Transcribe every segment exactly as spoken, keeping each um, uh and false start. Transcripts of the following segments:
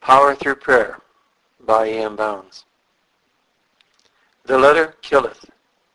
Power Through Prayer by E M Bounds. The letter killeth.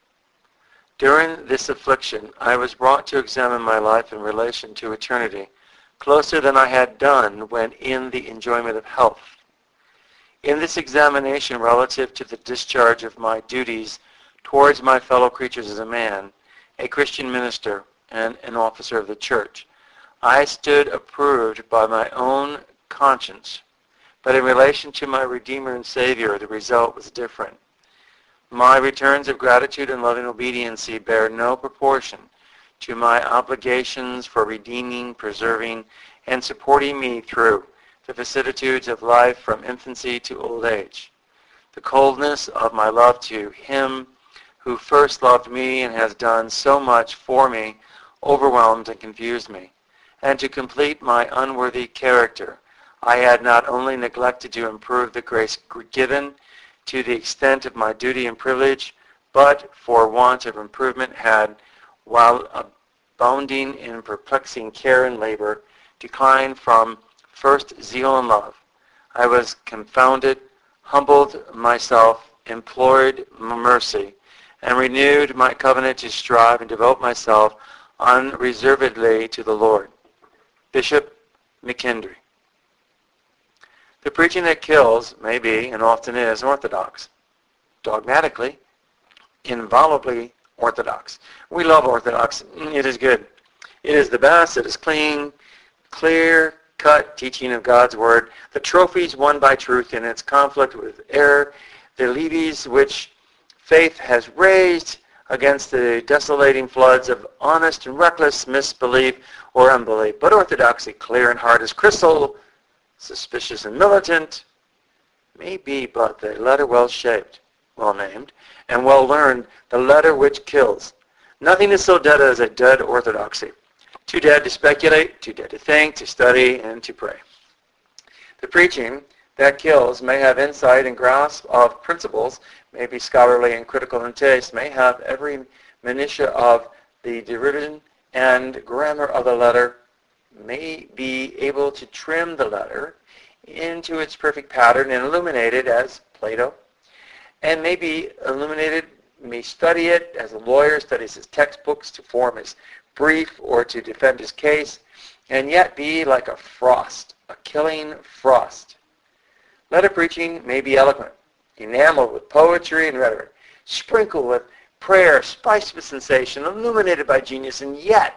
During this affliction, I was brought to examine my life in relation to eternity, closer than I had done when in the enjoyment of health. In this examination relative to the discharge of my duties towards my fellow creatures as a man, a Christian minister, and an officer of the church, I stood approved by my own conscience, but in relation to my Redeemer and Savior, the result was different. My returns of gratitude and loving obediency bear no proportion to my obligations for redeeming, preserving, and supporting me through the vicissitudes of life from infancy to old age. The coldness of my love to Him who first loved me and has done so much for me overwhelmed and confused me. And to complete my unworthy character, I had not only neglected to improve the grace given to the extent of my duty and privilege, but for want of improvement had, while abounding in perplexing care and labor, declined from first zeal and love. I was confounded, humbled myself, implored mercy, and renewed my covenant to strive and devote myself unreservedly to the Lord. Bishop McKendry. The preaching that kills may be, and often is, orthodox. Dogmatically, inviolably orthodox. We love orthodox. It is good. It is the best. It is clean, clear-cut teaching of God's Word. The trophies won by truth in its conflict with error. The levees which faith has raised against the desolating floods of honest and reckless misbelief or unbelief. But orthodoxy, clear and hard as crystal, suspicious and militant, may be but the letter well shaped, well named, and well learned, the letter which kills. Nothing is so dead as a dead orthodoxy. Too dead to speculate, too dead to think, to study, and to pray. The preaching that kills may have insight and grasp of principles, may be scholarly and critical in taste, may have every minutiae of the derision and grammar of the letter, may be able to trim the letter into its perfect pattern and illuminate it as Plato, and may be illuminated, may study it as a lawyer studies his textbooks to form his brief or to defend his case, and yet be like a frost, a killing frost. Letter preaching may be eloquent, enameled with poetry and rhetoric, sprinkled with prayer, spiced with sensation, illuminated by genius, and yet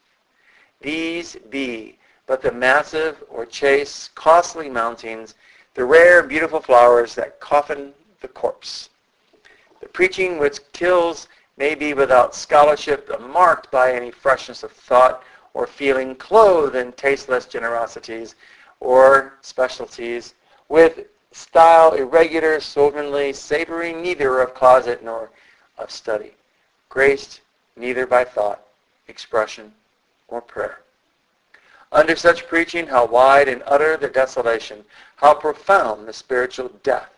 these be but the massive or chaste, costly mountings, the rare and beautiful flowers that coffin the corpse. The preaching which kills may be without scholarship, marked by any freshness of thought or feeling, clothed in tasteless generosities or specialties, with style irregular, slovenly, savoring neither of closet nor of study, graced neither by thought, expression, or prayer. Under such preaching, how wide and utter the desolation, how profound the spiritual death.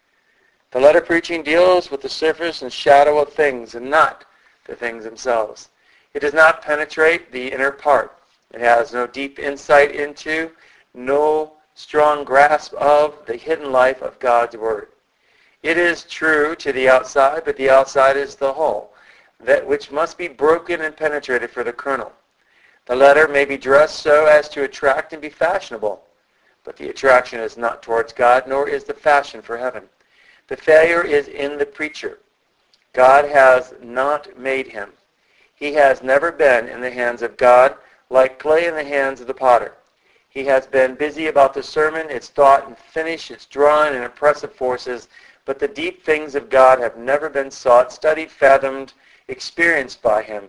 The letter preaching deals with the surface and shadow of things and not the things themselves. It does not penetrate the inner part. It has no deep insight into, no strong grasp of the hidden life of God's Word. It is true to the outside, but the outside is the whole, that which must be broken and penetrated for the kernel. The letter may be dressed so as to attract and be fashionable, but the attraction is not towards God, nor is the fashion for heaven. The failure is in the preacher. God has not made him. He has never been in the hands of God like clay in the hands of the potter. He has been busy about the sermon, its thought and finish, its drawing and impressive forces, but the deep things of God have never been sought, studied, fathomed, experienced by him.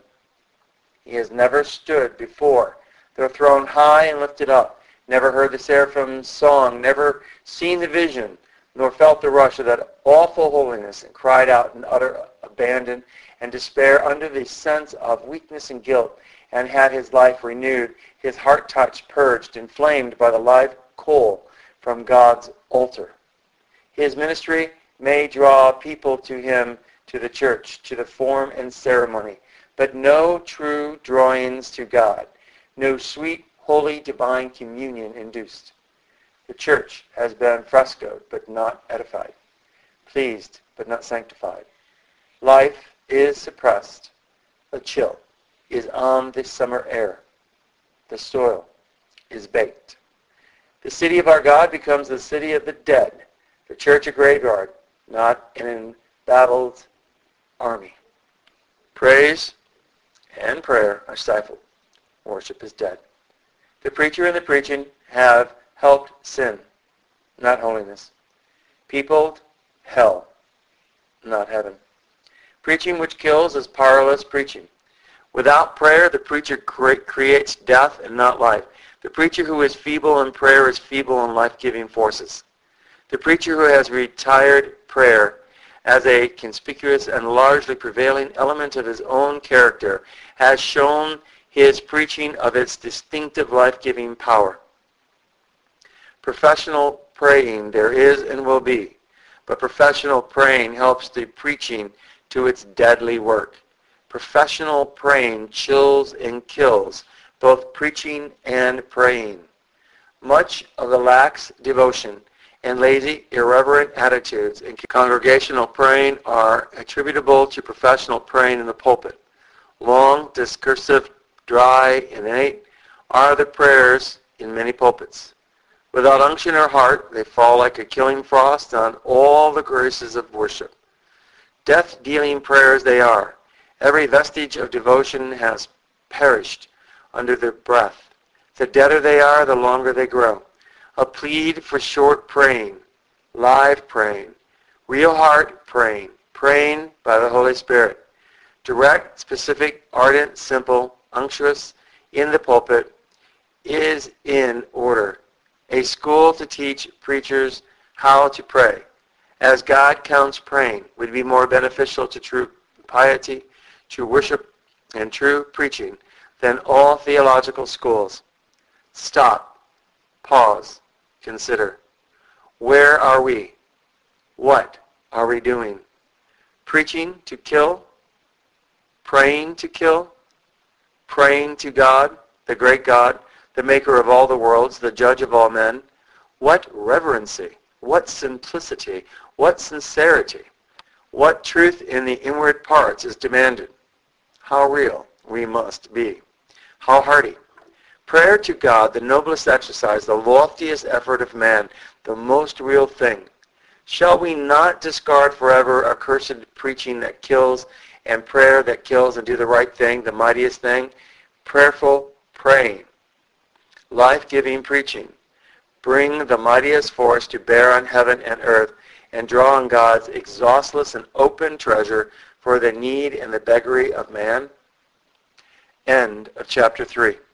He has never stood before the throne high and lifted up, never heard the seraphim's song, never seen the vision, nor felt the rush of that awful holiness, and cried out in utter abandon and despair under the sense of weakness and guilt, and had his life renewed, his heart touched, purged, inflamed by the live coal from God's altar. His ministry may draw people to him, to the church, to the form and ceremony, but no true drawings to God, no sweet, holy, divine communion induced. The church has been frescoed but not edified, pleased but not sanctified. Life is suppressed. A chill is on the summer air. The soil is baked. The city of our God becomes the city of the dead, the church a graveyard, not an embattled army. Praise and prayer are stifled. Worship is dead. The preacher and the preaching have helped sin, not holiness. Peopled hell, not heaven. Preaching which kills is powerless preaching. Without prayer, the preacher cre- creates death and not life. The preacher who is feeble in prayer is feeble in life-giving forces. The preacher who has retired prayer as a conspicuous and largely prevailing element of his own character has shown his preaching of its distinctive life-giving power. Professional praying there is and will be, but professional praying helps the preaching to its deadly work. Professional praying chills and kills both preaching and praying. Much of the lax devotion and lazy, irreverent attitudes in congregational praying are attributable to professional praying in the pulpit. Long, discursive, dry, and innate are the prayers in many pulpits. Without unction or heart, they fall like a killing frost on all the graces of worship. Death-dealing prayers they are. Every vestige of devotion has perished under their breath. The deader they are, the longer they grow. A plead for short praying, live praying, real heart praying, praying by the Holy Spirit. Direct, specific, ardent, simple, unctuous, in the pulpit, is in order. A school to teach preachers how to pray, as God counts praying, would be more beneficial to true piety, true worship, and true preaching than all theological schools. Stop, pause, consider. Where are we? What are we doing? Preaching to kill? Praying to kill? Praying to God, the great God, the maker of all the worlds, the judge of all men? What reverency, what simplicity, what sincerity, what truth in the inward parts is demanded? How real we must be. How hearty. Prayer to God, the noblest exercise, the loftiest effort of man, the most real thing. Shall we not discard forever accursed preaching that kills and prayer that kills and do the right thing, the mightiest thing? Prayerful praying. Life-giving preaching. Bring the mightiest force to bear on heaven and earth and draw on God's exhaustless and open treasure for the need and the beggary of man. End of chapter three.